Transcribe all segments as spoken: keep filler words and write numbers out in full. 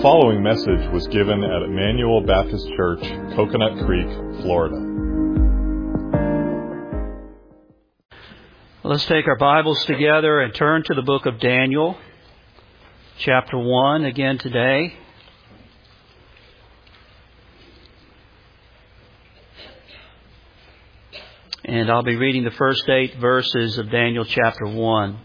following message was given at Emmanuel Baptist Church, Coconut Creek, Florida. Let's take our Bibles together and turn to the book of Daniel, chapter one again today. And I'll be reading the first eight verses of Daniel chapter one.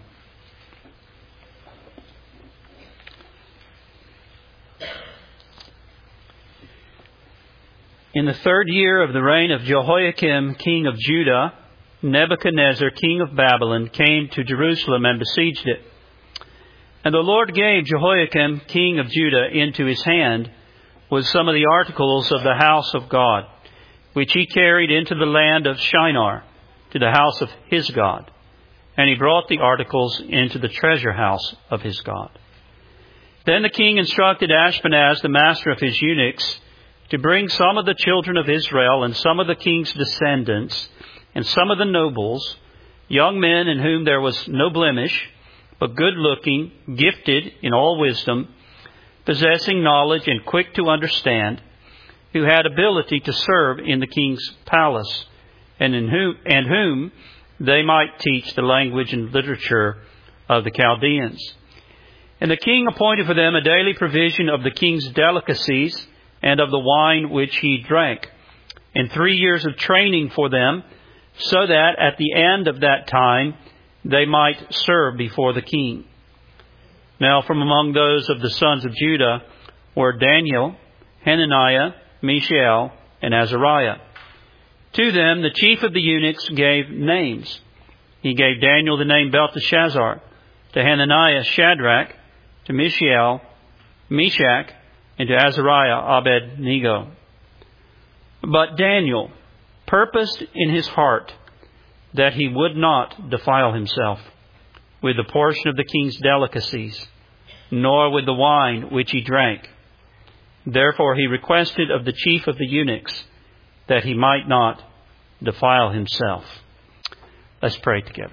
In the third year of the reign of Jehoiakim, king of Judah, Nebuchadnezzar, king of Babylon, came to Jerusalem and besieged it. And the Lord gave Jehoiakim, king of Judah, into his hand with some of the articles of the house of God, which he carried into the land of Shinar, to the house of his God. And he brought the articles into the treasure house of his God. Then the king instructed Ashpenaz, the master of his eunuchs, to bring some of the children of Israel and some of the king's descendants and some of the nobles, young men in whom there was no blemish, but good-looking, gifted in all wisdom, possessing knowledge and quick to understand, who had ability to serve in the king's palace, and in whom, and whom they might teach the language and literature of the Chaldeans. And the king appointed for them a daily provision of the king's delicacies and of the wine which he drank, and three years of training for them, so that at the end of that time they might serve before the king. Now from among those of the sons of Judah were Daniel, Hananiah, Mishael, and Azariah. To them the chief of the eunuchs gave names. He gave Daniel the name Belteshazzar, to Hananiah Shadrach, to Mishael Meshach, and to Azariah Abednego. But Daniel purposed in his heart that he would not defile himself with the portion of the king's delicacies, nor with the wine which he drank. Therefore he requested of the chief of the eunuchs that he might not defile himself. Let's pray together.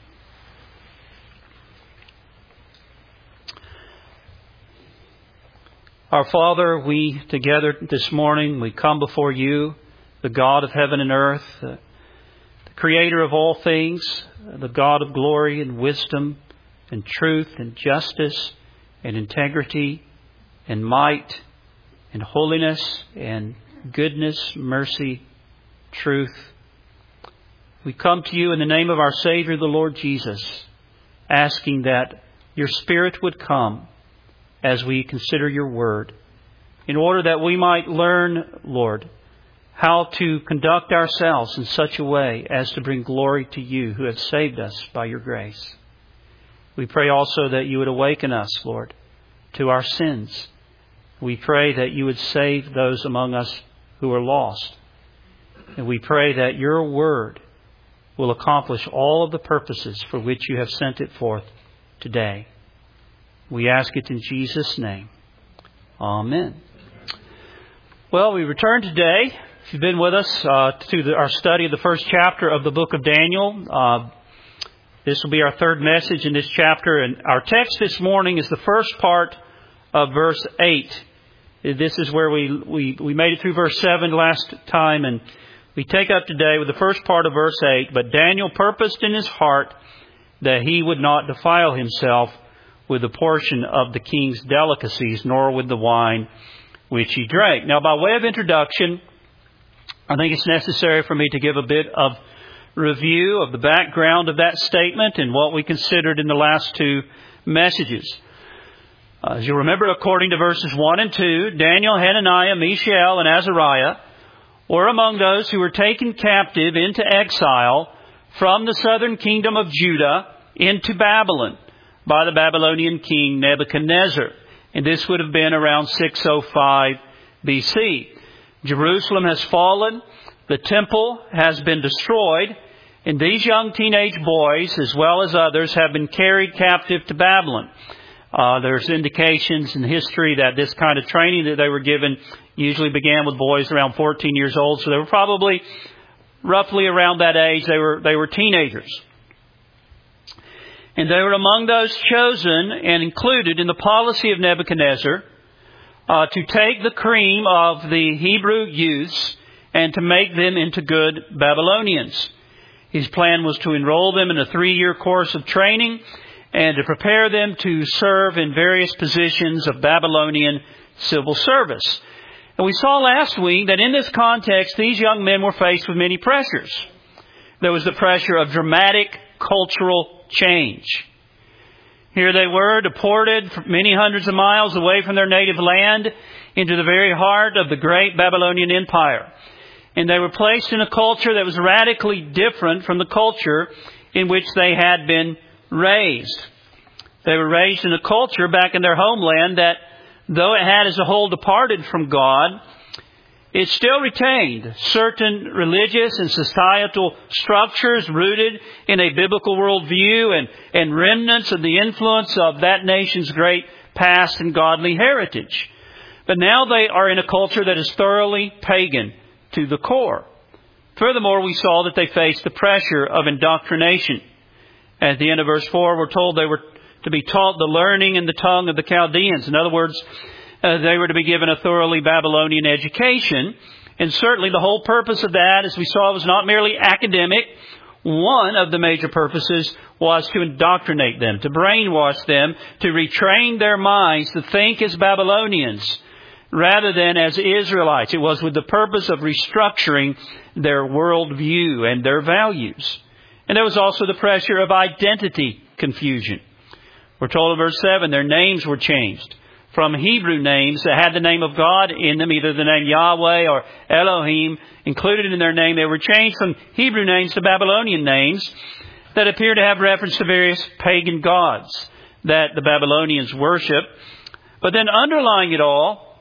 Our Father, we together this morning, we come before you, the God of heaven and earth, the creator of all things, the God of glory and wisdom and truth and justice and integrity and might and holiness and goodness, mercy, truth. We come to you in the name of our Savior, the Lord Jesus, asking that your Spirit would come as we consider your word, in order that we might learn, Lord, how to conduct ourselves in such a way as to bring glory to you who have saved us by your grace. We pray also that you would awaken us, Lord, to our sins. We pray that you would save those among us who are lost. And we pray that your word will accomplish all of the purposes for which you have sent it forth today. We ask it in Jesus' name. Amen. Well, we return today. If you've been with us uh, to the, our study of the first chapter of the book of Daniel, uh, this will be our third message in this chapter. And our text this morning is the first part of verse eight. This is where we, we, we made it through verse seven last time, and we take up today with the first part of verse eight. But Daniel purposed in his heart that he would not defile himself with a portion of the king's delicacies, nor with the wine which he drank. Now, by way of introduction, I think it's necessary for me to give a bit of review of the background of that statement and what we considered in the last two messages. Uh, as you remember, according to verses one and two, Daniel, Hananiah, Mishael, and Azariah were among those who were taken captive into exile from the southern kingdom of Judah into Babylon by the Babylonian king Nebuchadnezzar. And this would have been around six oh five B C. Jerusalem has fallen. The temple has been destroyed. And these young teenage boys, as well as others, have been carried captive to Babylon. Uh, there's indications in history that this kind of training that they were given usually began with boys around fourteen years old. So they were probably roughly around that age. They were, they were teenagers. And they were among those chosen and included in the policy of Nebuchadnezzar uh, to take the cream of the Hebrew youths and to make them into good Babylonians. His plan was to enroll them in a three-year course of training and to prepare them to serve in various positions of Babylonian civil service. And we saw last week that in this context, these young men were faced with many pressures. There was the pressure of dramatic cultural change. Here they were, deported many hundreds of miles away from their native land into the very heart of the great Babylonian Empire. And they were placed in a culture that was radically different from the culture in which they had been raised. They were raised in a culture back in their homeland that, though it had as a whole departed from God, it still retained certain religious and societal structures rooted in a biblical worldview and, and remnants of the influence of that nation's great past and godly heritage. But now they are in a culture that is thoroughly pagan to the core. Furthermore, we saw that they faced the pressure of indoctrination. At the end of verse four, we're told they were to be taught the learning and the tongue of the Chaldeans. In other words, uh, they were to be given a thoroughly Babylonian education. And certainly the whole purpose of that, as we saw, was not merely academic. One of the major purposes was to indoctrinate them, to brainwash them, to retrain their minds to think as Babylonians rather than as Israelites. It was with the purpose of restructuring their worldview and their values. And there was also the pressure of identity confusion. We're told in verse seven, their names were changed from Hebrew names that had the name of God in them, either the name Yahweh or Elohim included in their name. They were changed from Hebrew names to Babylonian names that appear to have reference to various pagan gods that the Babylonians worship. But then underlying it all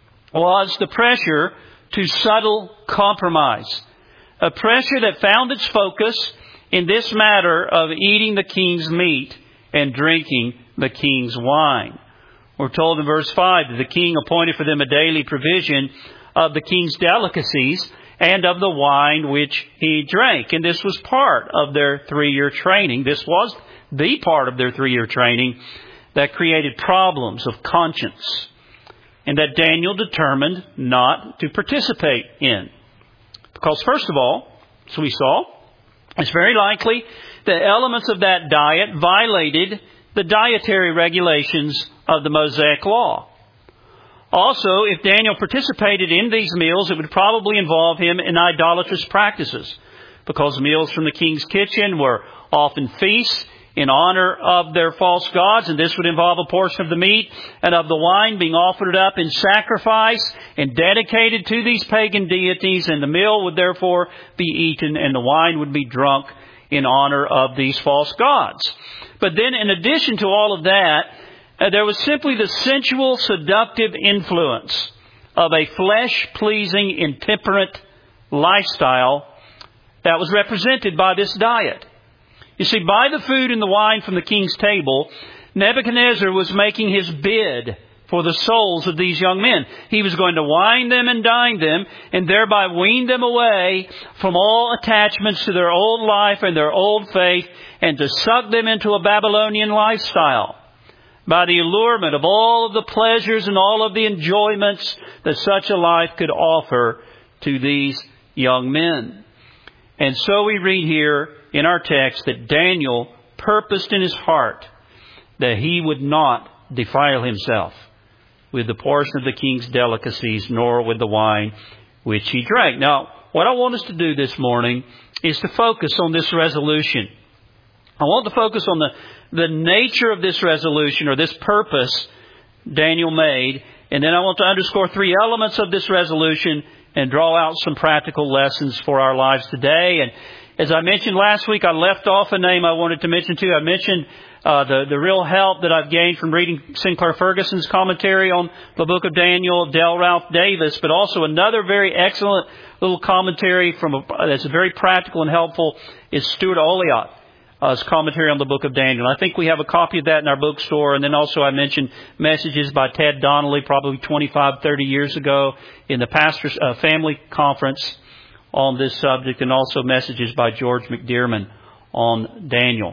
was the pressure to subtle compromise. A pressure that found its focus in this matter of eating the king's meat and drinking the king's wine. We're told in verse five that the king appointed for them a daily provision of the king's delicacies and of the wine which he drank. And this was part of their three-year training. This was the part of their three-year training that created problems of conscience and that Daniel determined not to participate in. Because first of all, as we saw, it's very likely that elements of that diet violated the dietary regulations of the Mosaic Law. Also, if Daniel participated in these meals, it would probably involve him in idolatrous practices, because meals from the king's kitchen were often feasts in honor of their false gods, and this would involve a portion of the meat and of the wine being offered up in sacrifice and dedicated to these pagan deities, and the meal would therefore be eaten and the wine would be drunk in honor of these false gods. But then in addition to all of that, uh, there was simply the sensual, seductive influence of a flesh-pleasing, intemperate lifestyle that was represented by this diet. You see, by the food and the wine from the king's table, Nebuchadnezzar was making his bid for the souls of these young men. He was going to wine them and dine them and thereby wean them away from all attachments to their old life and their old faith and to suck them into a Babylonian lifestyle by the allurement of all of the pleasures and all of the enjoyments that such a life could offer to these young men. And so we read here in our text that Daniel purposed in his heart that he would not defile himself with the portion of the king's delicacies, nor with the wine which he drank. Now, what I want us to do this morning is to focus on this resolution. I want to focus on the, the nature of this resolution or this purpose Daniel made. And then I want to underscore three elements of this resolution and draw out some practical lessons for our lives today. And as I mentioned last week, I left off a name I wanted to mention too. I mentioned uh, the, the real help that I've gained from reading Sinclair Ferguson's commentary on the book of Daniel, Del Ralph Davis, but also another very excellent little commentary from a, that's very practical and helpful is Stuart Olyott. Uh, his commentary on the book of Daniel. I think we have a copy of that in our bookstore. And then also I mentioned messages by Ted Donnelly probably twenty-five, thirty years ago in the pastor's uh, family conference on this subject, and also messages by George McDearman on Daniel.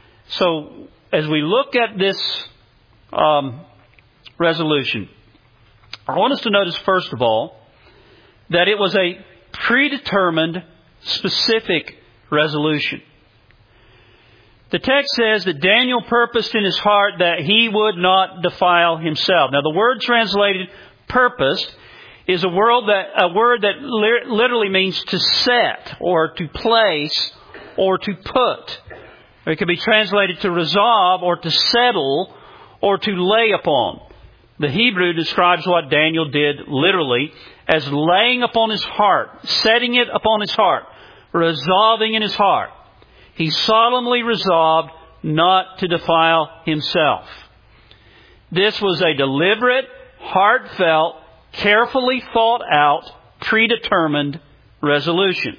So as we look at this um, resolution, I want us to notice, first of all, that it was a predetermined, specific resolution. The text says that Daniel purposed in his heart that he would not defile himself. Now, the word translated purposed is a word that, a word that li- literally means to set or to place or to put. It could be translated to resolve or to settle or to lay upon. The Hebrew describes what Daniel did literally as laying upon his heart, setting it upon his heart, resolving in his heart. He solemnly resolved not to defile himself. This was a deliberate, heartfelt, carefully thought out, predetermined resolution.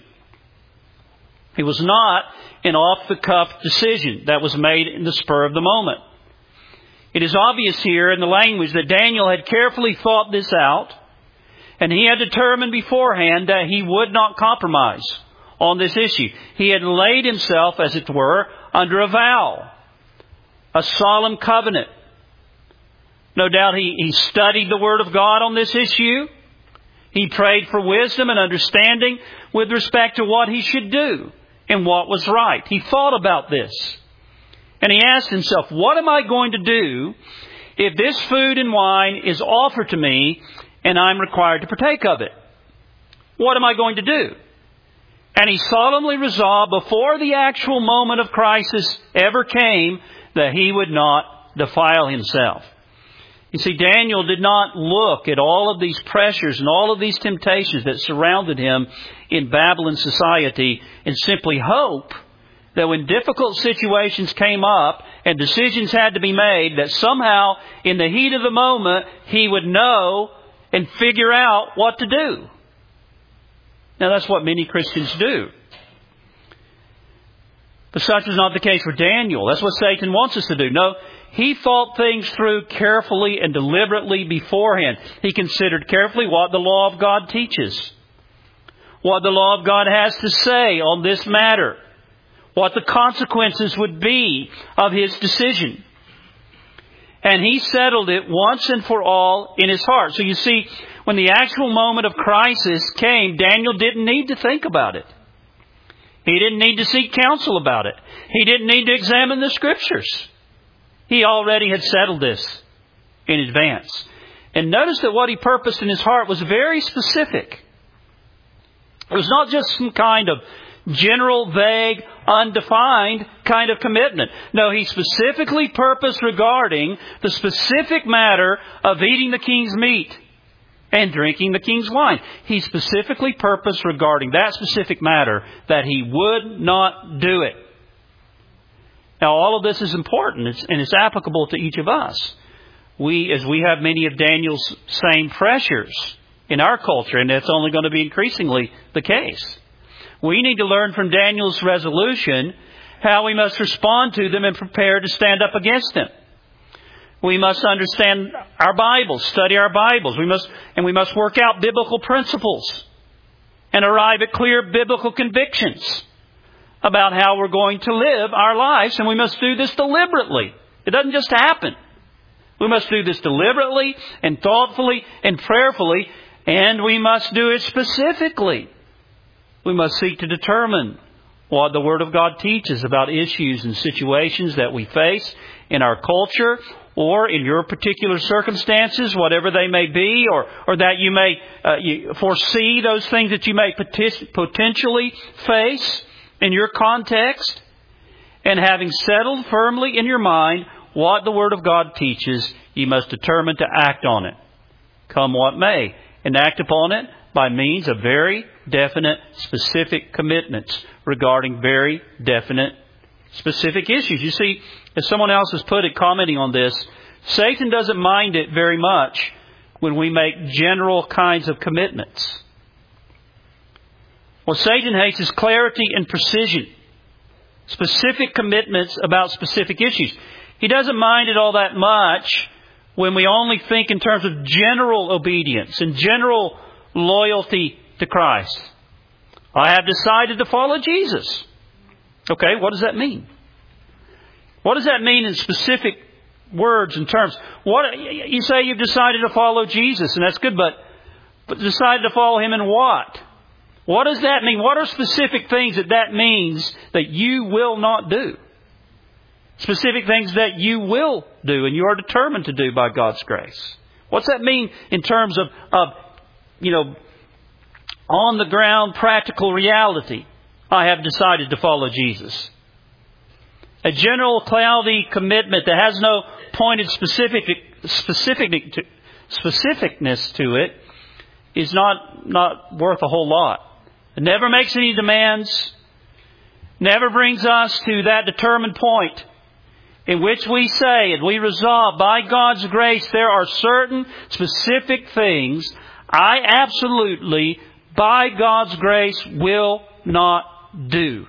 It was not an off-the-cuff decision that was made in the spur of the moment. It is obvious here in the language that Daniel had carefully thought this out, and he had determined beforehand that he would not compromise on this issue. He had laid himself, as it were, under a vow, a solemn covenant. No doubt he, he studied the Word of God on this issue. He prayed for wisdom and understanding with respect to what he should do and what was right. He thought about this. And he asked himself, what am I going to do if this food and wine is offered to me and I'm required to partake of it? What am I going to do? And he solemnly resolved before the actual moment of crisis ever came that he would not defile himself. You see, Daniel did not look at all of these pressures and all of these temptations that surrounded him in Babylon society and simply hope that when difficult situations came up and decisions had to be made, that somehow in the heat of the moment he would know and figure out what to do. Now, that's what many Christians do. But such was not the case for Daniel. That's what Satan wants us to do. No, he thought things through carefully and deliberately beforehand. He considered carefully what the law of God teaches, what the law of God has to say on this matter, what the consequences would be of his decision. And he settled it once and for all in his heart. So you see, when the actual moment of crisis came, Daniel didn't need to think about it. He didn't need to seek counsel about it. He didn't need to examine the Scriptures. He already had settled this in advance. And notice that what he purposed in his heart was very specific. It was not just some kind of general, vague, undefined kind of commitment. No, he specifically purposed regarding the specific matter of eating the king's meat and drinking the king's wine. He specifically purposed regarding that specific matter that he would not do it. Now, all of this is important and it's applicable to each of us. We, as we have many of Daniel's same pressures in our culture, and that's only going to be increasingly the case. We need to learn from Daniel's resolution how we must respond to them and prepare to stand up against them. We must understand our Bibles, study our Bibles. We must, and we must work out biblical principles and arrive at clear biblical convictions about how we're going to live our lives. And we must do this deliberately. It doesn't just happen. We must do this deliberately and thoughtfully and prayerfully. And we must do it specifically. We must seek to determine what the Word of God teaches about issues and situations that we face in our culture or in your particular circumstances, whatever they may be, or, or that you may uh, you foresee those things that you may potentially face in your context. And having settled firmly in your mind what the Word of God teaches, you must determine to act on it, come what may, and act upon it by means of very definite, specific commitments regarding very definite, specific issues. You see, as someone else has put it, commenting on this, Satan doesn't mind it very much when we make general kinds of commitments. What Satan hates is clarity and precision, specific commitments about specific issues. He doesn't mind it all that much when we only think in terms of general obedience and general loyalty to Christ. I have decided to follow Jesus. Okay, what does that mean? What does that mean in specific words and terms. What you say you've decided to follow Jesus, and that's good, but, but decided to follow Him in what? What does that mean? What are specific things that that means that you will not do? Specific things that you will do and you are determined to do by God's grace. What's that mean in terms of, of you know, on the ground practical reality? I have decided to follow Jesus. A general cloudy commitment that has no pointed specific, specific, specificness to it is not, not worth a whole lot. It never makes any demands, never brings us to that determined point in which we say and we resolve by God's grace there are certain specific things I absolutely, by God's grace, will not do.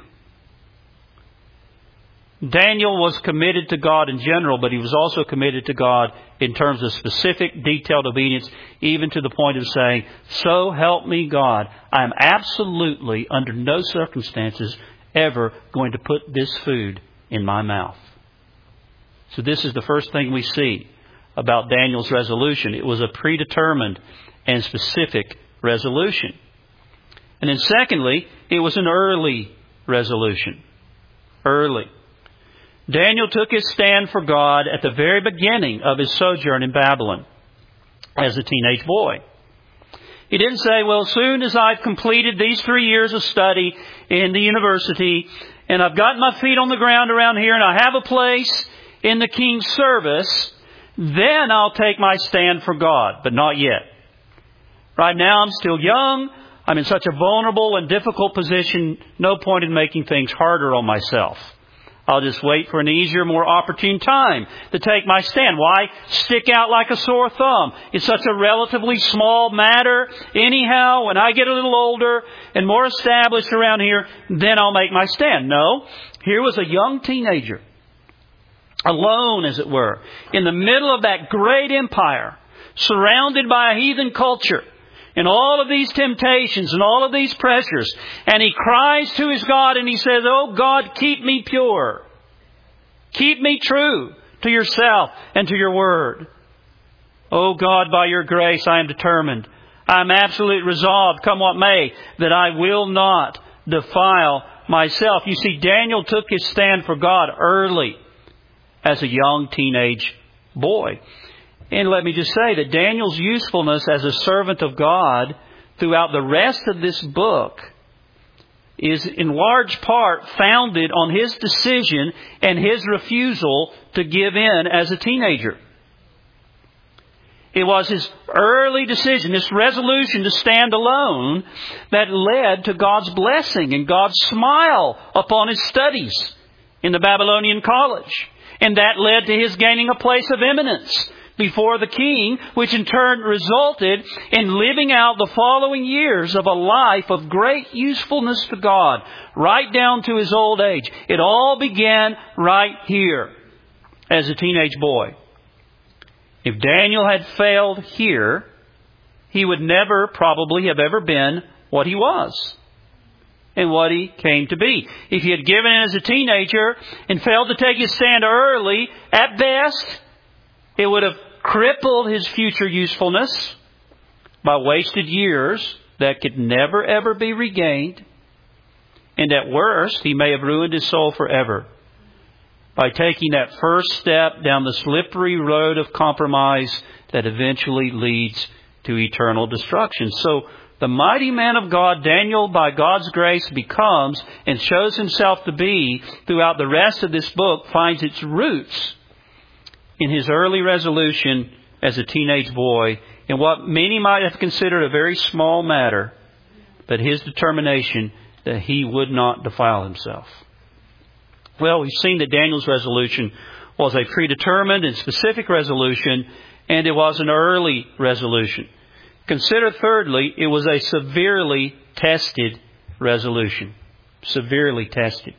Daniel was committed to God in general, but he was also committed to God in terms of specific, detailed obedience, even to the point of saying, so help me God, I am absolutely, under no circumstances, ever going to put this food in my mouth. So this is the first thing we see about Daniel's resolution. It was a predetermined and specific resolution. And then secondly, it was an early resolution. Early. Daniel took his stand for God at the very beginning of his sojourn in Babylon as a teenage boy. He didn't say, well, as soon as I've completed these three years of study in the university and I've got my feet on the ground around here and I have a place in the king's service, then I'll take my stand for God. But not yet. Right now I'm still young. I'm in such a vulnerable and difficult position. No point in making things harder on myself. I'll just wait for an easier, more opportune time to take my stand. Why stick out like a sore thumb? It's such a relatively small matter. Anyhow, when I get a little older and more established around here, then I'll make my stand. No, here was a young teenager, alone as it were, in the middle of that great empire, surrounded by a heathen culture, and all of these temptations and all of these pressures. And he cries to his God and he says, oh God, keep me pure. Keep me true to yourself and to your word. Oh God, by your grace, I am determined. I am absolutely resolved, come what may, that I will not defile myself. You see, Daniel took his stand for God early as a young teenage boy. And let me just say that Daniel's usefulness as a servant of God throughout the rest of this book is in large part founded on his decision and his refusal to give in as a teenager. It was his early decision, this resolution to stand alone, that led to God's blessing and God's smile upon his studies in the Babylonian college. And that led to his gaining a place of eminence before the king, which in turn resulted in living out the following years of a life of great usefulness to God, right down to his old age. It all began right here as a teenage boy. If Daniel had failed here, he would never probably have ever been what he was and what he came to be. If he had given in as a teenager and failed to take his stand early, at best, it would have crippled his future usefulness by wasted years that could never ever be regained. And at worst, he may have ruined his soul forever by taking that first step down the slippery road of compromise that eventually leads to eternal destruction. So the mighty man of God, Daniel, by God's grace, becomes and shows himself to be throughout the rest of this book, finds its roots in his early resolution as a teenage boy in what many might have considered a very small matter, but his determination that he would not defile himself. Well, we've seen that Daniel's resolution was a predetermined and specific resolution, and it was an early resolution. Consider thirdly, it was a severely tested resolution. Severely tested.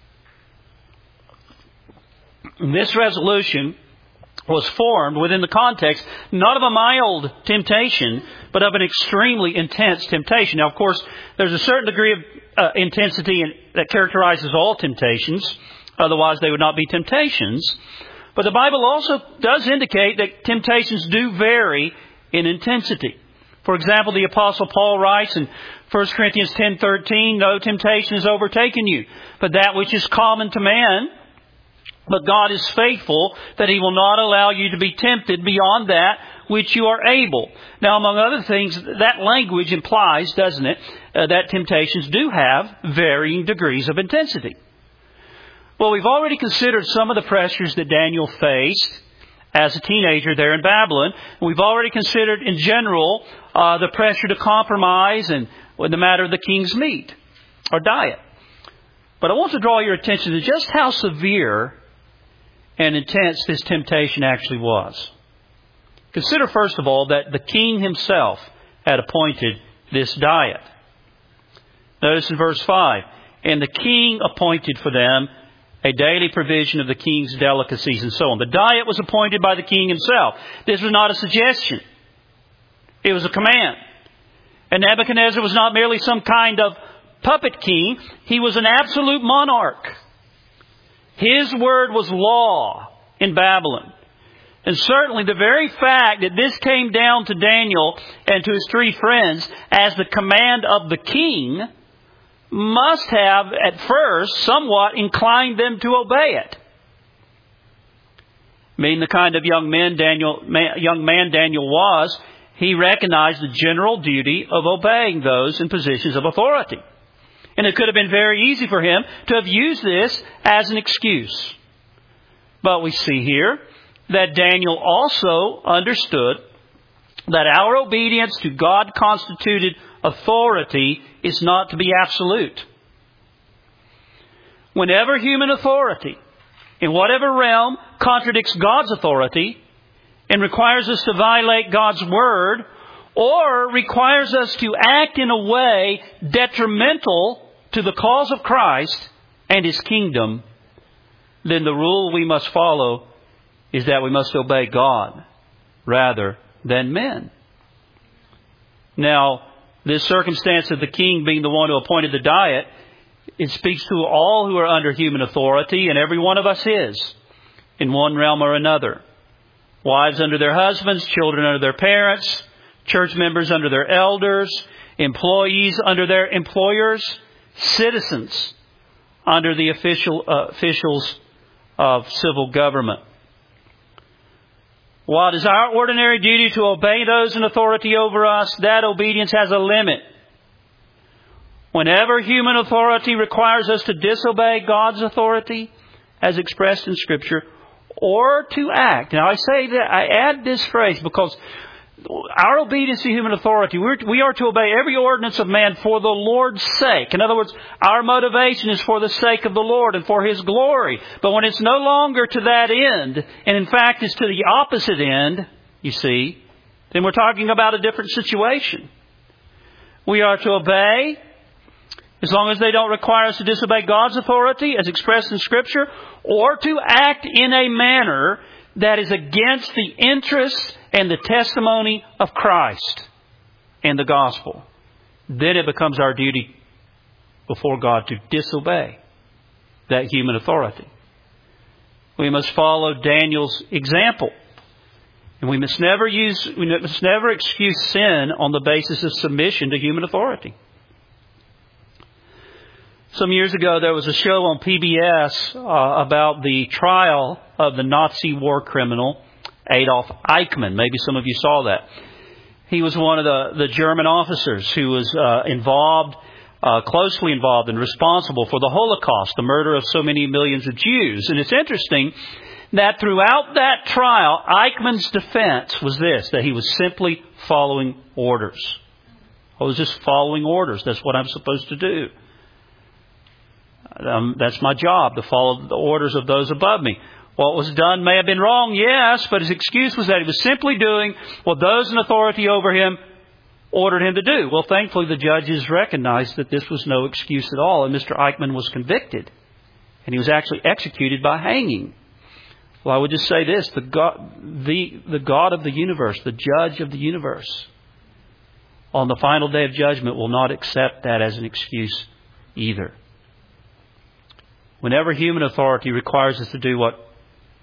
And this resolution was formed within the context not of a mild temptation, but of an extremely intense temptation. Now, of course, there's a certain degree of uh, intensity in, that characterizes all temptations. Otherwise, they would not be temptations. But the Bible also does indicate that temptations do vary in intensity. For example, the Apostle Paul writes in First Corinthians ten thirteen, "No temptation has overtaken you, but that which is common to man. But God is faithful, that He will not allow you to be tempted beyond that which you are able." Now, among other things, that language implies, doesn't it, uh, that temptations do have varying degrees of intensity. Well, we've already considered some of the pressures that Daniel faced as a teenager there in Babylon. We've already considered, in general, uh, the pressure to compromise and in the matter of the king's meat or diet. But I want to draw your attention to just how severe and intense this temptation actually was. Consider, first of all, that the king himself had appointed this diet. Notice in verse five, "And the king appointed for them a daily provision of the king's delicacies," and so on. The diet was appointed by the king himself. This was not a suggestion. It was a command. And Nebuchadnezzar was not merely some kind of puppet king. He was an absolute monarch. His word was law in Babylon. And certainly the very fact that this came down to Daniel and to his three friends as the command of the king must have, at first, somewhat inclined them to obey it. Being the kind of young man Daniel, young man Daniel was, he recognized the general duty of obeying those in positions of authority. And it could have been very easy for him to have used this as an excuse. But we see here that Daniel also understood that our obedience to God-constituted authority is not to be absolute. Whenever human authority, in whatever realm, contradicts God's authority and requires us to violate God's word, or requires us to act in a way detrimental to the cause of Christ and His kingdom, then the rule we must follow is that we must obey God rather than men. Now, this circumstance of the king being the one who appointed the diet, it speaks to all who are under human authority, and every one of us is, in one realm or another. Wives under their husbands, children under their parents, church members under their elders, employees under their employers, citizens under the official uh, officials of civil government. While it is our ordinary duty to obey those in authority over us, that obedience has a limit. Whenever human authority requires us to disobey God's authority, as expressed in Scripture, or to act. Now I say that, I add this phrase because our obedience to human authority, we're, we are to obey every ordinance of man for the Lord's sake. In other words, our motivation is for the sake of the Lord and for His glory. But when it's no longer to that end, and in fact is to the opposite end, you see, then we're talking about a different situation. We are to obey as long as they don't require us to disobey God's authority as expressed in Scripture, or to act in a manner that is against the interest and the testimony of Christ and the gospel. Then it becomes our duty before God to disobey that human authority. We must follow Daniel's example. And we must never use, we must never excuse sin on the basis of submission to human authority. Some years ago, there was a show on P B S uh, about the trial of the Nazi war criminal Adolf Eichmann. Maybe some of you saw that. He was one of the, the German officers who was uh, involved, uh, closely involved and responsible for the Holocaust, the murder of so many millions of Jews. And it's interesting that throughout that trial, Eichmann's defense was this, that he was simply following orders. I was just following orders. That's what I'm supposed to do. Um, that's my job, to follow the orders of those above me. What was done may have been wrong, yes, but his excuse was that he was simply doing what those in authority over him ordered him to do. Well, thankfully, the judges recognized that this was no excuse at all, and Mister Eichmann was convicted, and he was actually executed by hanging. Well, I would just say this, the God, the, the God of the universe, the judge of the universe, on the final day of judgment will not accept that as an excuse either. Whenever human authority requires us to do what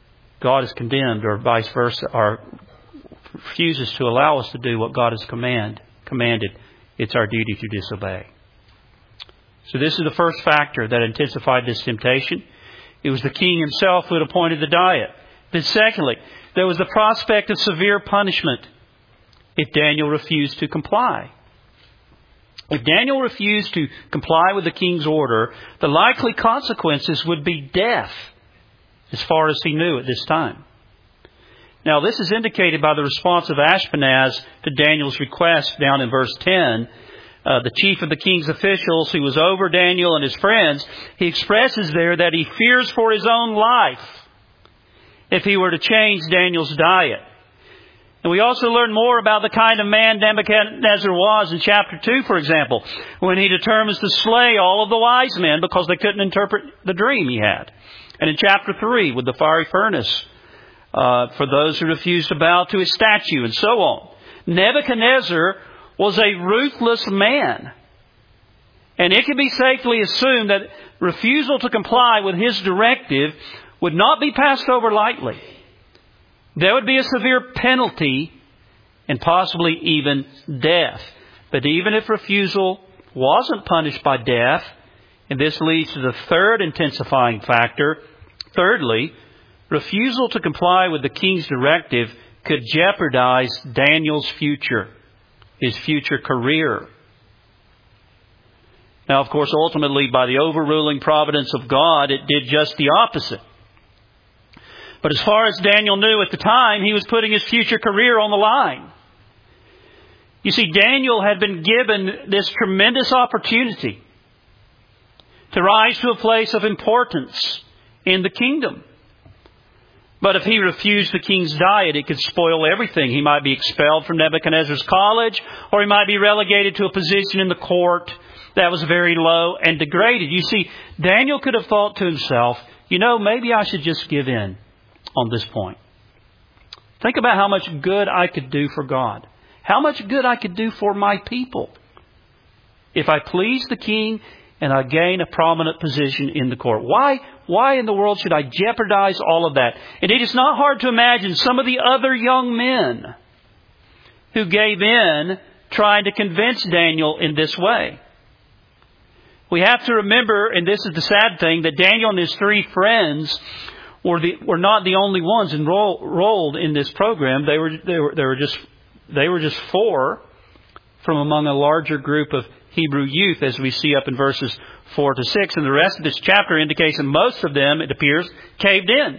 God is condemned, or vice versa, or refuses to allow us to do what God has command, commanded, it's our duty to disobey. So this is the first factor that intensified this temptation. It was the king himself who had appointed the diet. Then secondly, there was the prospect of severe punishment if Daniel refused to comply. If Daniel refused to comply with the king's order, the likely consequences would be death, as far as he knew at this time. Now, this is indicated by the response of Ashpenaz to Daniel's request down in verse ten. Uh, the chief of the king's officials, who was over Daniel and his friends, he expresses there that he fears for his own life if he were to change Daniel's diet. And we also learn more about the kind of man Nebuchadnezzar was in chapter two, for example, when he determines to slay all of the wise men because they couldn't interpret the dream he had. And in chapter three, with the fiery furnace, uh, for those who refused to bow to his statue and so on. Nebuchadnezzar was a ruthless man. And it can be safely assumed that refusal to comply with his directive would not be passed over lightly. There would be a severe penalty and possibly even death. But even if refusal wasn't punished by death, and this leads to the third intensifying factor, thirdly, refusal to comply with the king's directive could jeopardize Daniel's future, his future career. Now, of course, ultimately, by the overruling providence of God, it did just the opposite. But as far as Daniel knew at the time, he was putting his future career on the line. You see, Daniel had been given this tremendous opportunity to rise to a place of importance in the kingdom. But if he refused the king's diet, it could spoil everything. He might be expelled from Nebuchadnezzar's college, or he might be relegated to a position in the court that was very low and degraded. You see, Daniel could have thought to himself, you know, maybe I should just give in on this point. Think about how much good I could do for God. How much good I could do for my people if I please the king and I gain a prominent position in the court. Why, why in the world should I jeopardize all of that? And it is not hard to imagine some of the other young men who gave in trying to convince Daniel in this way. We have to remember, and this is the sad thing, that Daniel and his three friends were the, were not the only ones enroll, enrolled in this program. They were they were they were just they were just four from among a larger group of Hebrew youth, as we see up in verses four to six. And the rest of this chapter indicates that most of them, it appears, caved in.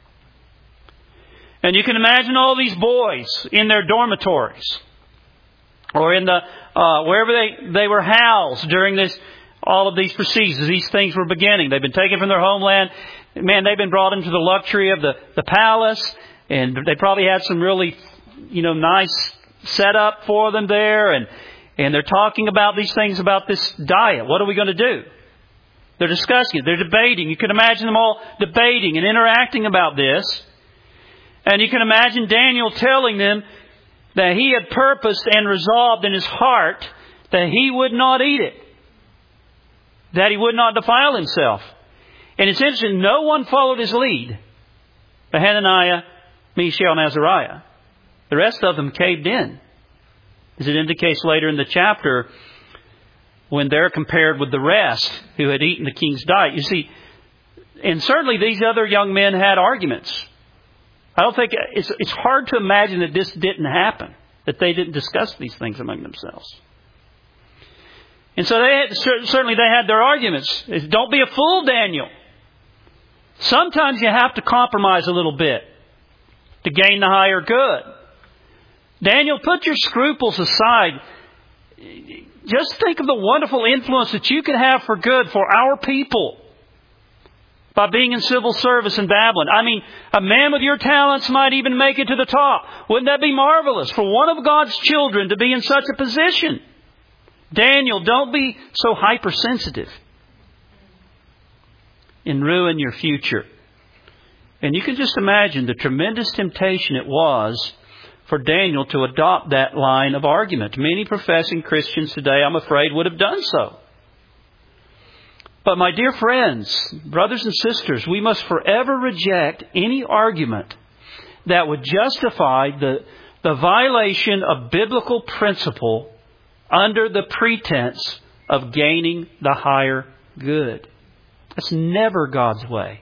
And you can imagine all these boys in their dormitories, or in the uh, wherever they they were housed during this. All of these proceedings, these things were beginning. They've been taken from their homeland. Man, they've been brought into the luxury of the, the palace. And they probably had some really, you know, nice setup for them there. And, and they're talking about these things, about this diet. What are we going to do? They're discussing it. They're debating. You can imagine them all debating and interacting about this. And you can imagine Daniel telling them that he had purposed and resolved in his heart that he would not eat it. That he would not defile himself. And it's interesting, no one followed his lead. But Hananiah, Mishael, and Azariah. The rest of them caved in. As it indicates later in the chapter, when they're compared with the rest who had eaten the king's diet. You see, and certainly these other young men had arguments. I don't think, it's, it's hard to imagine that this didn't happen. That they didn't discuss these things among themselves. And so they had, certainly they had their arguments. Don't be a fool, Daniel. Sometimes you have to compromise a little bit to gain the higher good. Daniel, put your scruples aside. Just think of the wonderful influence that you can have for good for our people by being in civil service in Babylon. I mean, a man with your talents might even make it to the top. Wouldn't that be marvelous for one of God's children to be in such a position? Daniel, don't be so hypersensitive and ruin your future. And you can just imagine the tremendous temptation it was for Daniel to adopt that line of argument. Many professing Christians today, I'm afraid, would have done so. But my dear friends, brothers and sisters, we must forever reject any argument that would justify the, the violation of biblical principle under the pretense of gaining the higher good. That's never God's way.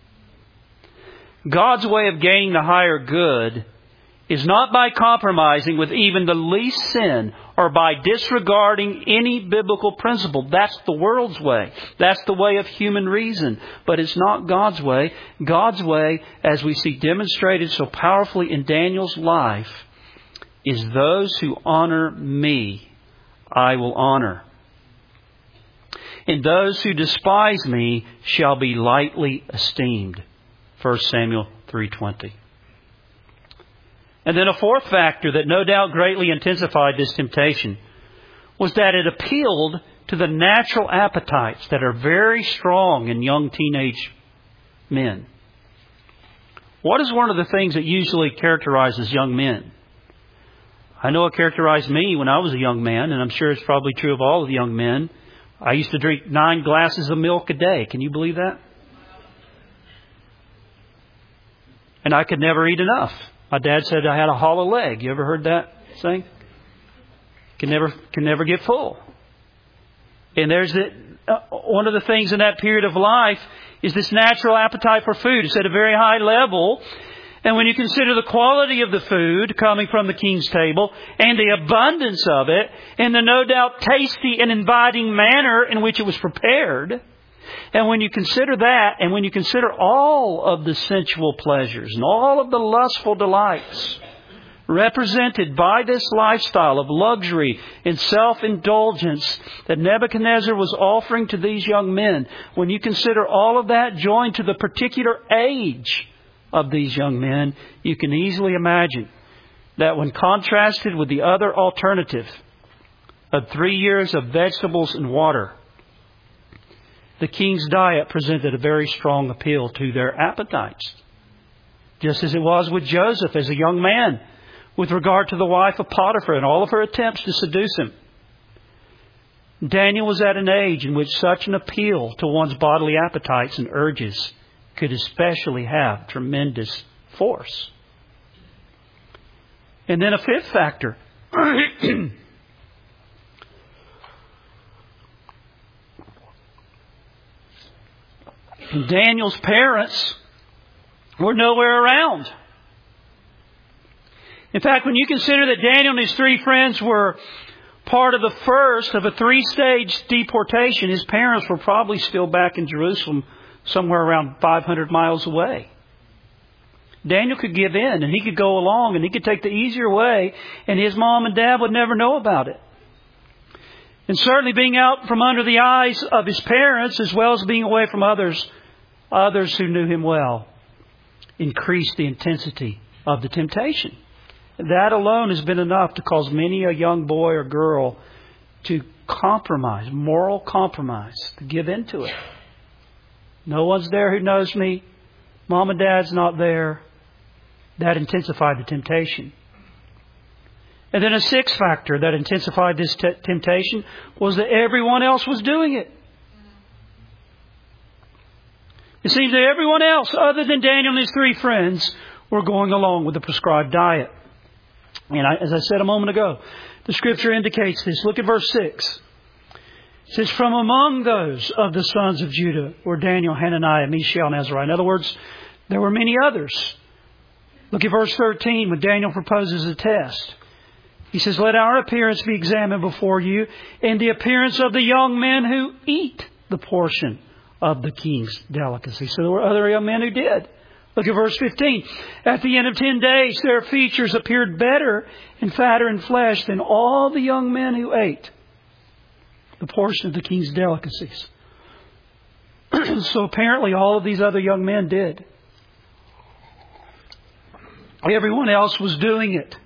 God's way of gaining the higher good is not by compromising with even the least sin or by disregarding any biblical principle. That's the world's way. That's the way of human reason. But it's not God's way. God's way, as we see demonstrated so powerfully in Daniel's life, is those who honor me, I will honor. And those who despise me shall be lightly esteemed. First Samuel three twenty. And then a fourth factor that no doubt greatly intensified this temptation was that it appealed to the natural appetites that are very strong in young teenage men. What is one of the things that usually characterizes young men? I know it characterized me when I was a young man, and I'm sure it's probably true of all of the young men. I used to drink nine glasses of milk a day. Can you believe that? And I could never eat enough. My dad said I had a hollow leg. You ever heard that saying? Can never, can never get full. And there's the, uh, one of the things in that period of life is this natural appetite for food. It's at a very high level. And when you consider the quality of the food coming from the king's table and the abundance of it and the no doubt tasty and inviting manner in which it was prepared, and when you consider that, and when you consider all of the sensual pleasures and all of the lustful delights represented by this lifestyle of luxury and self-indulgence that Nebuchadnezzar was offering to these young men, when you consider all of that joined to the particular age of these young men, you can easily imagine that when contrasted with the other alternative of three years of vegetables and water, the king's diet presented a very strong appeal to their appetites. Just as it was with Joseph as a young man with regard to the wife of Potiphar and all of her attempts to seduce him. Daniel was at an age in which such an appeal to one's bodily appetites and urges could especially have tremendous force. And then a fifth factor. Daniel's parents were nowhere around. In fact, when you consider that Daniel and his three friends were part of the first of a three-stage deportation, his parents were probably still back in Jerusalem, somewhere around five hundred miles away. Daniel could give in and he could go along and he could take the easier way, and his mom and dad would never know about it. And certainly being out from under the eyes of his parents, as well as being away from others, others who knew him well, increased the intensity of the temptation. That alone has been enough to cause many a young boy or girl to compromise, moral compromise, to give into it. No one's there who knows me. Mom and Dad's not there. That intensified the temptation. And then a sixth factor that intensified this t- temptation was that everyone else was doing it. It seems that everyone else, other than Daniel and his three friends, were going along with the prescribed diet. And I, as I said a moment ago, the Scripture indicates this. Look at verse six. It says, from among those of the sons of Judah were Daniel, Hananiah, Mishael, and Azariah. In other words, there were many others. Look at verse thirteen when Daniel proposes a test. He says, let our appearance be examined before you, and the appearance of the young men who eat the portion of the king's delicacy. So there were other young men who did. Look at verse fifteen. At the end of ten days, their features appeared better and fatter in flesh than all the young men who ate the portion of the king's delicacies. So apparently all of these other young men did. Everyone else was doing it.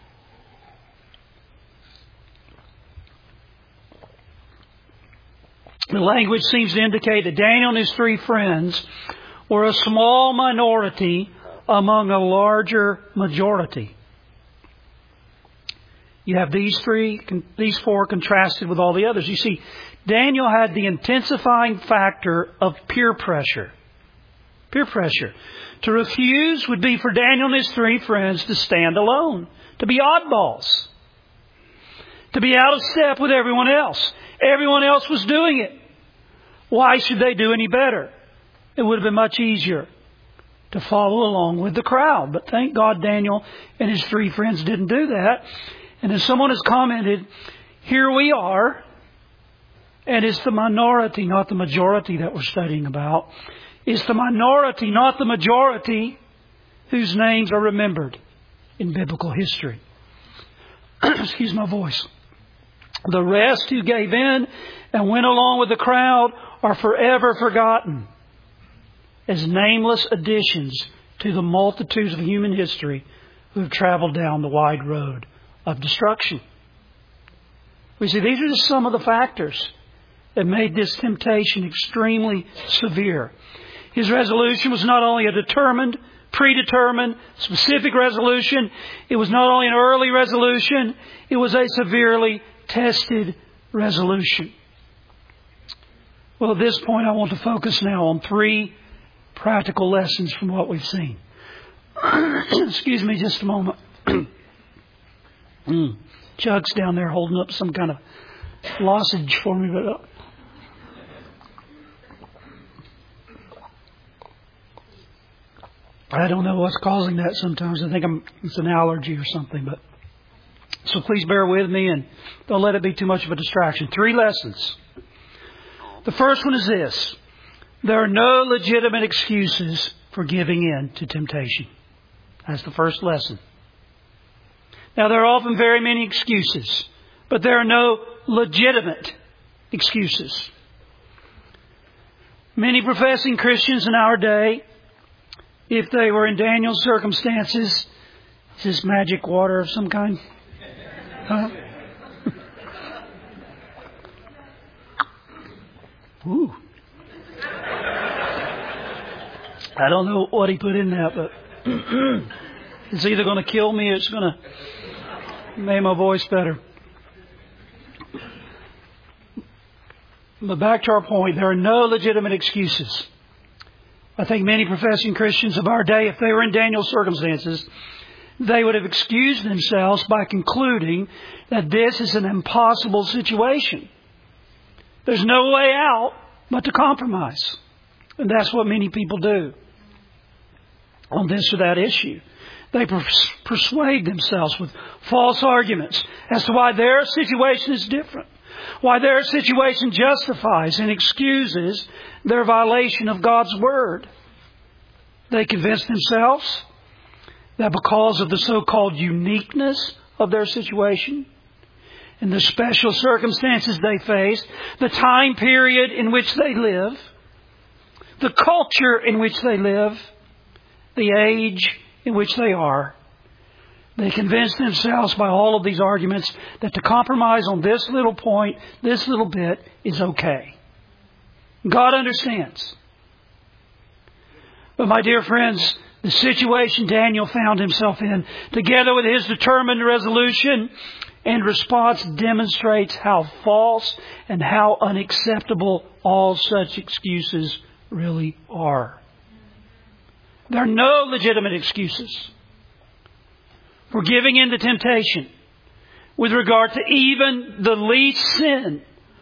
The language seems to indicate that Daniel and his three friends were a small minority among a larger majority. You have these three, these four contrasted with all the others. You see, Daniel had the intensifying factor of peer pressure. Peer pressure. To refuse would be for Daniel and his three friends to stand alone, to be oddballs, to be out of step with everyone else. Everyone else was doing it. Why should they do any better? It would have been much easier to follow along with the crowd. But thank God Daniel and his three friends didn't do that. And as someone has commented, here we are, and it's the minority, not the majority that we're studying about. It's the minority, not the majority, whose names are remembered in biblical history. Excuse my voice. The rest who gave in and went along with the crowd are forever forgotten as nameless additions to the multitudes of human history who have traveled down the wide road of destruction. We see these are just some of the factors that made this temptation extremely severe. His resolution was not only a determined, predetermined, specific resolution. It was not only an early resolution. It was a severely tested resolution. Well, at this point, I want to focus now on three practical lessons from what we've seen. Excuse me just a moment. mm. Chuck's down there holding up some kind of lozenge for me, but uh, I don't know what's causing that sometimes. I think I'm, it's an allergy or something. But so please bear with me and don't let it be too much of a distraction. Three lessons. The first one is this. There are no legitimate excuses for giving in to temptation. That's the first lesson. Now, there are often very many excuses, but there are no legitimate excuses. Many professing Christians in our day, if they were in Daniel's circumstances, is this magic water of some kind? Huh? Ooh. I don't know what he put in that, but it's either going to kill me or it's going to make my voice better. But back to our point, there are no legitimate excuses. I think many professing Christians of our day, if they were in Daniel's circumstances, they would have excused themselves by concluding that this is an impossible situation. There's no way out but to compromise. And that's what many people do on this or that issue. They pers- persuade themselves with false arguments as to why their situation is different, why their situation justifies and excuses their violation of God's Word. They convince themselves that because of the so-called uniqueness of their situation and the special circumstances they face, the time period in which they live, the culture in which they live, the age in which they are, they convince themselves by all of these arguments that to compromise on this little point, this little bit, is okay. God understands. But my dear friends, the situation Daniel found himself in, together with his determined resolution and response, demonstrates how false and how unacceptable all such excuses really are. There are no legitimate excuses for giving in to temptation with regard to even the least sin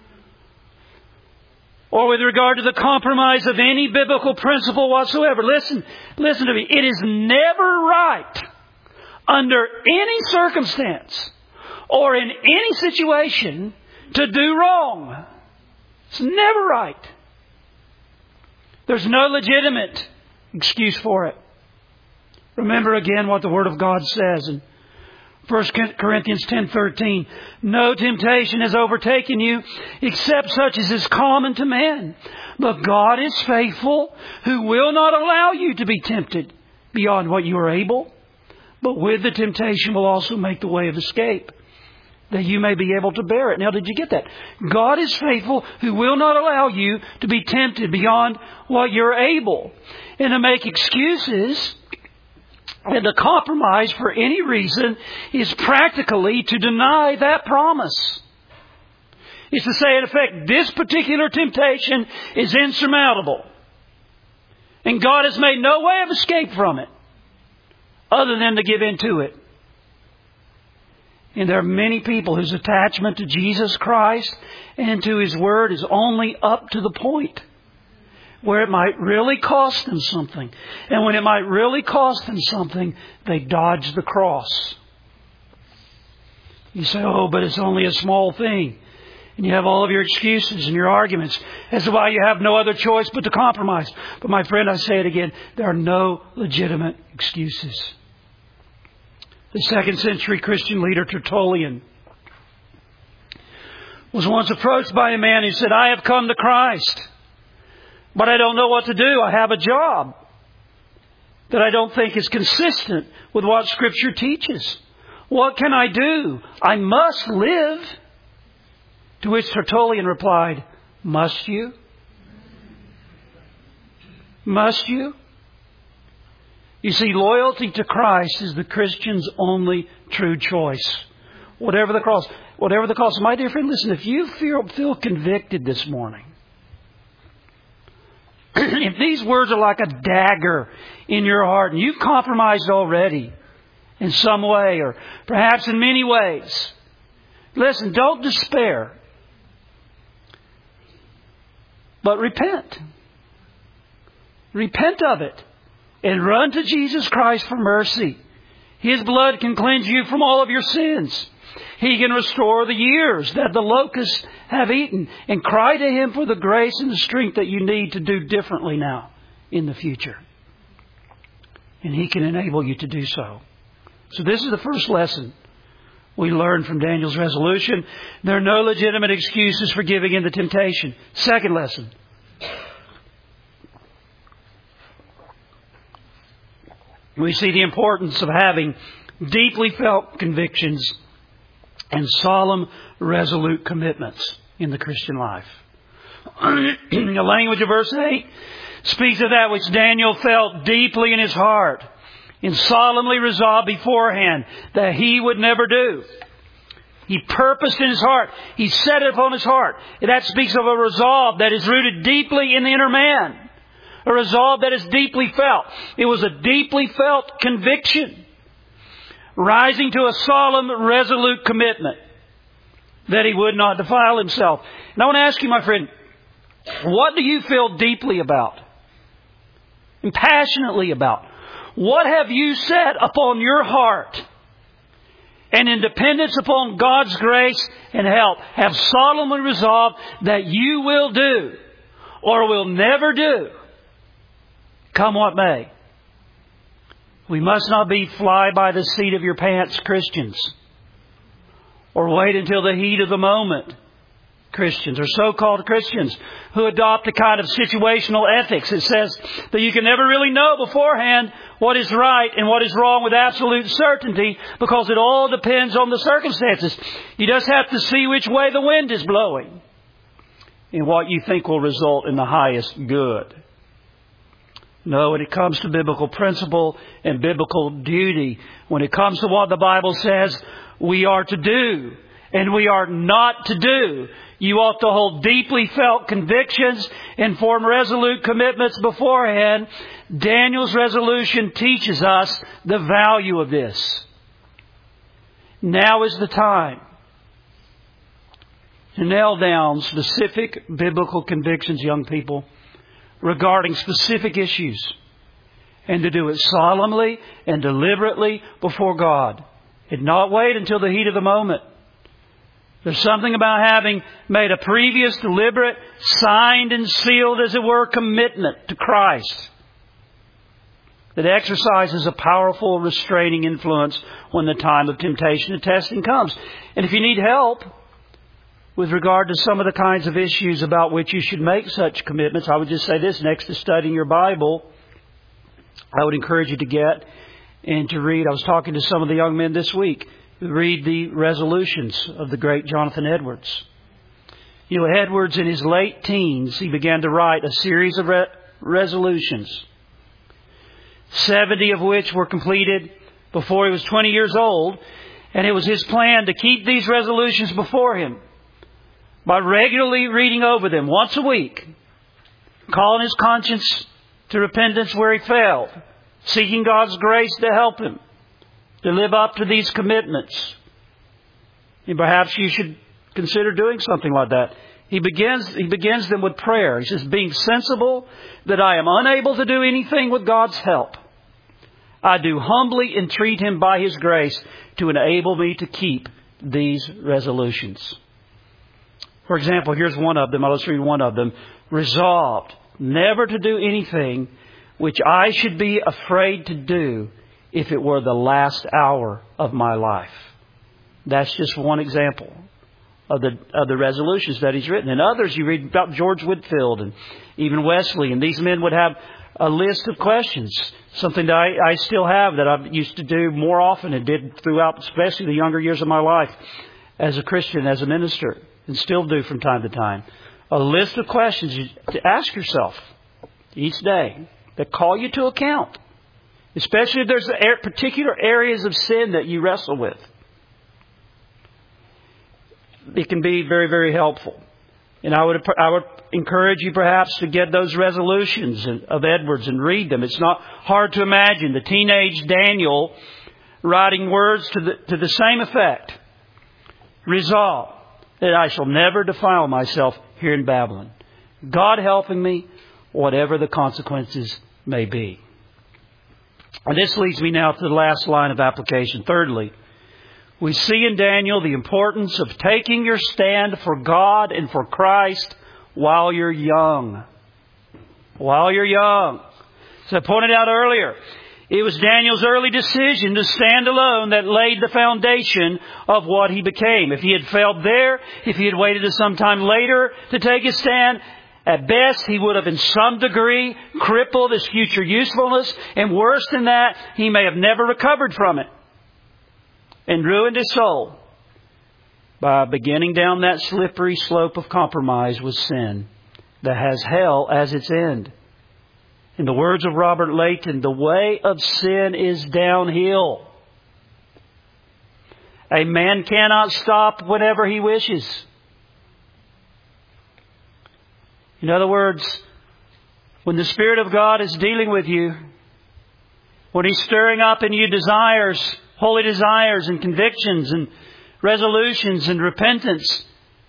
or with regard to the compromise of any biblical principle whatsoever. Listen, listen to me. It is never right under any circumstance or in any situation to do wrong. It's never right. There's no legitimate excuse for it. Remember again what the Word of God says in First Corinthians ten thirteen. No temptation has overtaken you except such as is common to man. But God is faithful, who will not allow you to be tempted beyond what you are able, but with the temptation will also make the way of escape, that you may be able to bear it. Now, did you get that? God is faithful, who will not allow you to be tempted beyond what you're able. And to make excuses And to compromise for any reason is practically to deny that promise. It's to say, in effect, this particular temptation is insurmountable. And God has made no way of escape from it other than to give in to it. And there are many people whose attachment to Jesus Christ and to His Word is only up to the point where it might really cost them something. And when it might really cost them something, they dodge the cross. You say, oh, but it's only a small thing. And you have all of your excuses and your arguments as to why you have no other choice but to compromise. But my friend, I say it again, there are no legitimate excuses. The second century Christian leader Tertullian was once approached by a man who said, I have come to Christ, but I don't know what to do. I have a job that I don't think is consistent with what Scripture teaches. What can I do? I must live. To which Tertullian replied, must you? Must you? You see, loyalty to Christ is the Christian's only true choice. Whatever the cost. Whatever the cost. My dear friend, listen, if you feel, feel convicted this morning, if these words are like a dagger in your heart and you've compromised already in some way or perhaps in many ways, listen, don't despair. But repent. Repent of it. And run to Jesus Christ for mercy. His blood can cleanse you from all of your sins. He can restore the years that the locusts have eaten. And cry to Him for the grace and the strength that you need to do differently now in the future. And He can enable you to do so. So this is the first lesson we learn from Daniel's resolution. There are no legitimate excuses for giving in to temptation. Second lesson. We see the importance of having deeply felt convictions and solemn, resolute commitments in the Christian life. The language of verse eight speaks of that which Daniel felt deeply in his heart and solemnly resolved beforehand that he would never do. He purposed in his heart. He set it upon his heart. That speaks of a resolve that is rooted deeply in the inner man. A resolve that is deeply felt. It was a deeply felt conviction, rising to a solemn, resolute commitment that he would not defile himself. And I want to ask you, my friend, what do you feel deeply about? And passionately about? What have you set upon your heart? And in dependence upon God's grace and help, have solemnly resolved that you will do or will never do, come what may. We must not be fly by the seat of your pants Christians, or wait until the heat of the moment Christians, or so-called Christians who adopt a kind of situational ethics that says that you can never really know beforehand what is right and what is wrong with absolute certainty because it all depends on the circumstances. You just have to see which way the wind is blowing and what you think will result in the highest good. No, when it comes to biblical principle and biblical duty, when it comes to what the Bible says we are to do and we are not to do, you ought to hold deeply felt convictions and form resolute commitments beforehand. Daniel's resolution teaches us the value of this. Now is the time to nail down specific biblical convictions, young people, regarding specific issues, and to do it solemnly and deliberately before God, and not wait until the heat of the moment. There's something about having made a previous deliberate, signed and sealed, as it were, commitment to Christ that exercises a powerful restraining influence when the time of temptation and testing comes. And if you need help with regard to some of the kinds of issues about which you should make such commitments, I would just say this: next to studying your Bible, I would encourage you to get and to read. I was talking to some of the young men this week who read the resolutions of the great Jonathan Edwards. You know, Edwards in his late teens, he began to write a series of re- resolutions seventy of which were completed before he was twenty years old. And it was his plan to keep these resolutions before him by regularly reading over them once a week, calling his conscience to repentance where he failed, seeking God's grace to help him to live up to these commitments. And perhaps you should consider doing something like that. He begins, he begins them with prayer. He says, being sensible that I am unable to do anything with God's help, I do humbly entreat Him by His grace to enable me to keep these resolutions. For example, here's one of them. I'll just read one of them. Resolved never to do anything which I should be afraid to do if it were the last hour of my life. That's just one example of the of the resolutions that he's written. And others, you read about George Whitefield and even Wesley, and these men would have a list of questions, something that I, I still have that I used to do more often and did throughout, especially the younger years of my life as a Christian, as a minister, and still do from time to time. A list of questions to ask yourself each day that call you to account, especially if there's particular areas of sin that you wrestle with. It can be very, very helpful. And I would I would encourage you perhaps to get those resolutions of Edwards and read them. It's not hard to imagine the teenage Daniel writing words to the, to the same effect. Resolve that I shall never defile myself here in Babylon. God helping me, whatever the consequences may be. And this leads me now to the last line of application. Thirdly, we see in Daniel the importance of taking your stand for God and for Christ while you're young. While you're young. As I pointed out earlier, it was Daniel's early decision to stand alone that laid the foundation of what he became. If he had failed there, if he had waited to some time later to take his stand, at best he would have in some degree crippled his future usefulness. And worse than that, he may have never recovered from it and ruined his soul by beginning down that slippery slope of compromise with sin that has hell as its end. In the words of Robert Layton, the way of sin is downhill. A man cannot stop whenever he wishes. In other words, when the Spirit of God is dealing with you, when He's stirring up in you desires, holy desires and convictions and resolutions and repentance,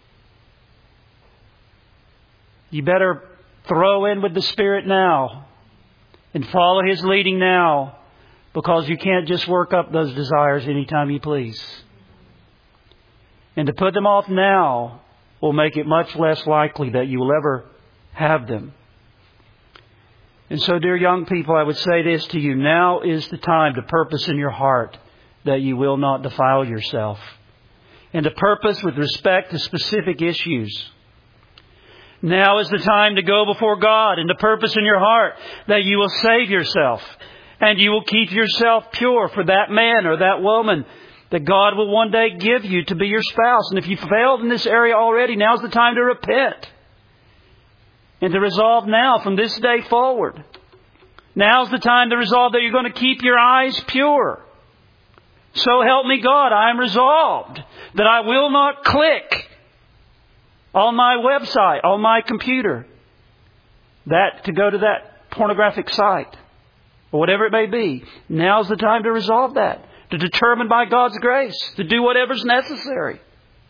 you better throw in with the Spirit now and follow His leading now, because you can't just work up those desires anytime you please. And to put them off now will make it much less likely that you will ever have them. And so, dear young people, I would say this to you. Now is the time to purpose in your heart that you will not defile yourself, and to purpose with respect to specific issues. Now is the time to go before God and to purpose in your heart that you will save yourself and you will keep yourself pure for that man or that woman that God will one day give you to be your spouse. And if you've failed in this area already, now's the time to repent and to resolve now from this day forward. Now's the time to resolve that you're going to keep your eyes pure. So help me God, I am resolved that I will not click on my website, on my computer, that to go to that pornographic site or whatever it may be. Now's the time to resolve that, to determine by God's grace, to do whatever's necessary.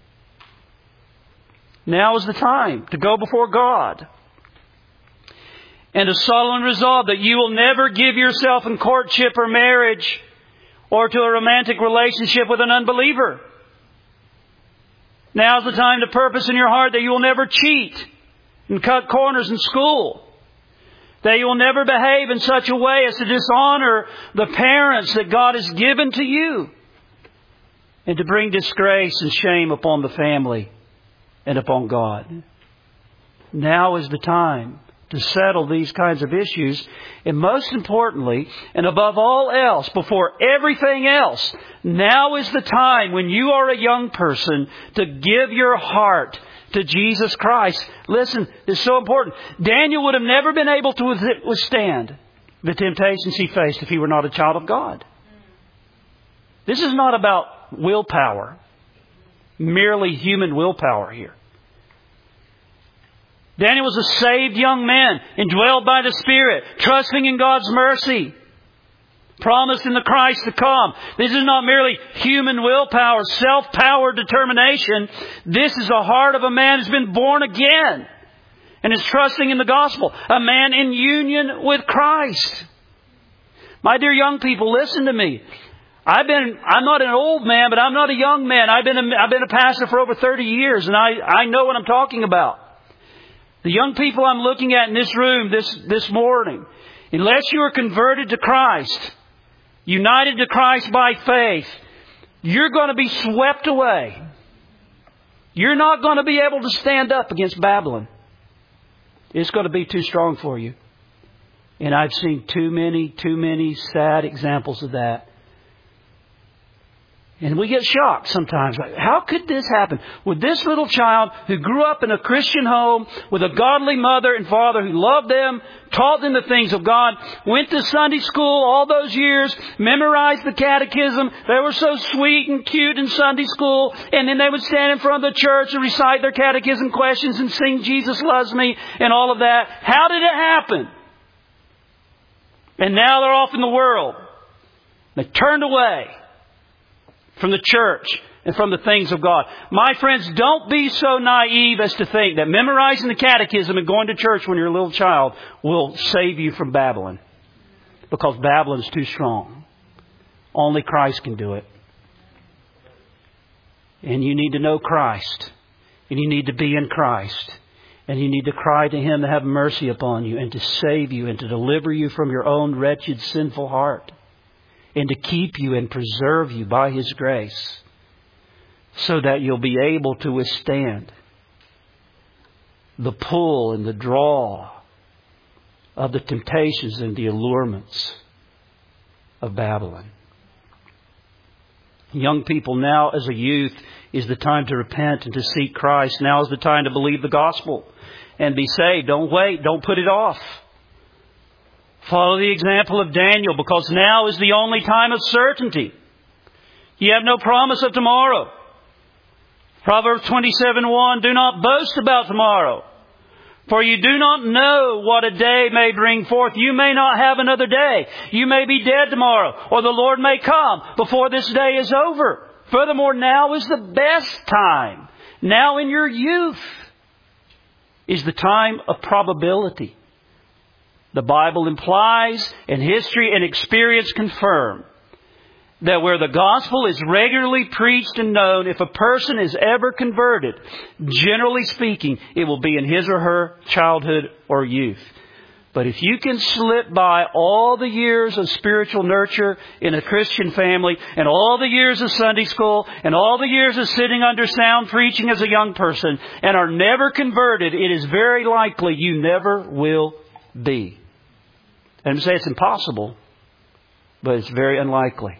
Now is the time to go before God and to solemnly resolve that you will never give yourself in courtship or marriage or to a romantic relationship with an unbeliever. Now's the time to purpose in your heart that you will never cheat and cut corners in school. That you will never behave in such a way as to dishonor the parents that God has given to you. And to bring disgrace and shame upon the family and upon God. Now is the time to settle these kinds of issues. And most importantly, and above all else, before everything else, now is the time when you are a young person to give your heart to Jesus Christ. Listen, it's so important. Daniel would have never been able to withstand the temptations he faced if he were not a child of God. This is not about willpower, merely human willpower here. Daniel was a saved young man, indwelled by the Spirit, trusting in God's mercy, promised in the Christ to come. This is not merely human willpower, self-powered determination. This is the heart of a man who's been born again and is trusting in the gospel. A man in union with Christ. My dear young people, listen to me. I've been, I'm not an old man, but I'm not a young man. I've been a, I've been a pastor for over thirty years, and I, I know what I'm talking about. The young people I'm looking at in this room this, this morning, unless you are converted to Christ, united to Christ by faith, you're going to be swept away. You're not going to be able to stand up against Babylon. It's going to be too strong for you. And I've seen too many, too many sad examples of that. And we get shocked sometimes. Like, how could this happen? Would this little child who grew up in a Christian home with a godly mother and father who loved them, taught them the things of God, went to Sunday school all those years, memorized the catechism. They were so sweet and cute in Sunday school. And then they would stand in front of the church and recite their catechism questions and sing Jesus Loves Me and all of that. How did it happen? And now they're off in the world. They turned away from the church and from the things of God. My friends, don't be so naive as to think that memorizing the catechism and going to church when you're a little child will save you from Babylon. Because Babylon's too strong. Only Christ can do it. And you need to know Christ. And you need to be in Christ. And you need to cry to Him to have mercy upon you and to save you and to deliver you from your own wretched, sinful heart. And to keep you and preserve you by His grace so that you'll be able to withstand the pull and the draw of the temptations and the allurements of Babylon. Young people, now as a youth is the time to repent and to seek Christ. Now is the time to believe the gospel and be saved. Don't wait. Don't put it off. Follow the example of Daniel, because now is the only time of certainty. You have no promise of tomorrow. Proverbs twenty-seven one, do not boast about tomorrow, for you do not know what a day may bring forth. You may not have another day. You may be dead tomorrow, or the Lord may come before this day is over. Furthermore, now is the best time. Now in your youth is the time of probability. The Bible implies, and history and experience confirm, that where the gospel is regularly preached and known, if a person is ever converted, generally speaking, it will be in his or her childhood or youth. But if you can slip by all the years of spiritual nurture in a Christian family, and all the years of Sunday school, and all the years of sitting under sound preaching as a young person, and are never converted, it is very likely you never will be. I don't say it's impossible, but it's very unlikely.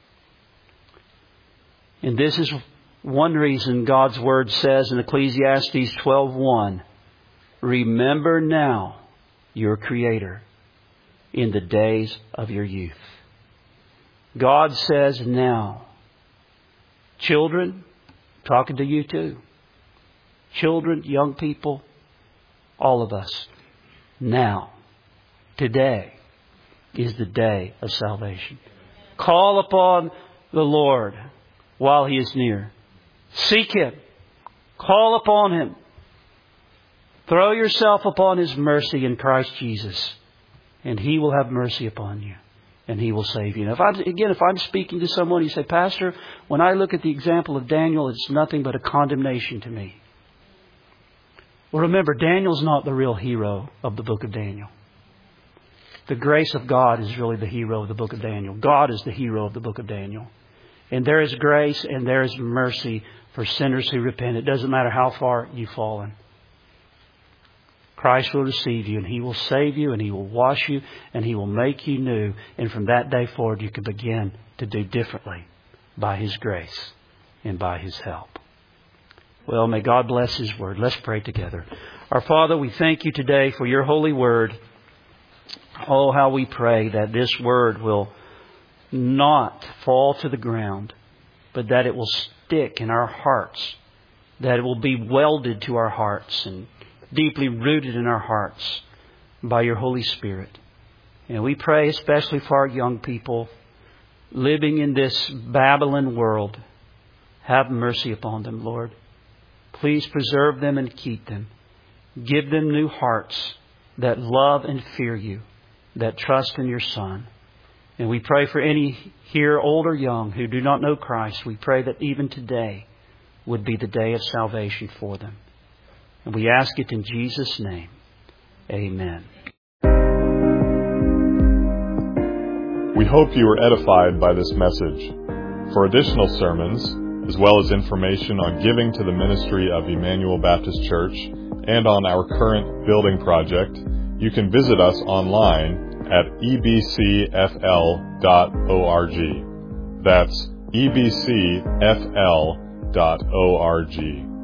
And this is one reason God's Word says in Ecclesiastes twelve one, remember now your Creator in the days of your youth. God says now. Children, talking to you too. Children, young people, all of us. Now, today is the day of salvation. Call upon the Lord while He is near. Seek Him. Call upon Him. Throw yourself upon His mercy in Christ Jesus, and He will have mercy upon you, and He will save you. Now, if I'm, again, if I'm speaking to someone, you say, Pastor, when I look at the example of Daniel, it's nothing but a condemnation to me. Well, remember, Daniel's not the real hero of the book of Daniel. The grace of God is really the hero of the book of Daniel. God is the hero of the book of Daniel. And there is grace and there is mercy for sinners who repent. It doesn't matter how far you've fallen. Christ will receive you and He will save you and He will wash you and He will make you new. And from that day forward, you can begin to do differently by His grace and by His help. Well, may God bless His Word. Let's pray together. Our Father, we thank You today for Your holy Word. Oh, how we pray that this word will not fall to the ground, but that it will stick in our hearts, that it will be welded to our hearts and deeply rooted in our hearts by your Holy Spirit. And we pray especially for our young people living in this Babylon world. Have mercy upon them, Lord. Please preserve them and keep them. Give them new hearts that love and fear you, that trust in your Son. And we pray for any here, old or young, who do not know Christ. We pray that even today would be the day of salvation for them. And we ask it in Jesus' name. Amen. We hope you were edified by this message. For additional sermons, as well as information on giving to the ministry of Emmanuel Baptist Church and on our current building project, you can visit us online at e b c f l dot org. That's e b c f l dot org.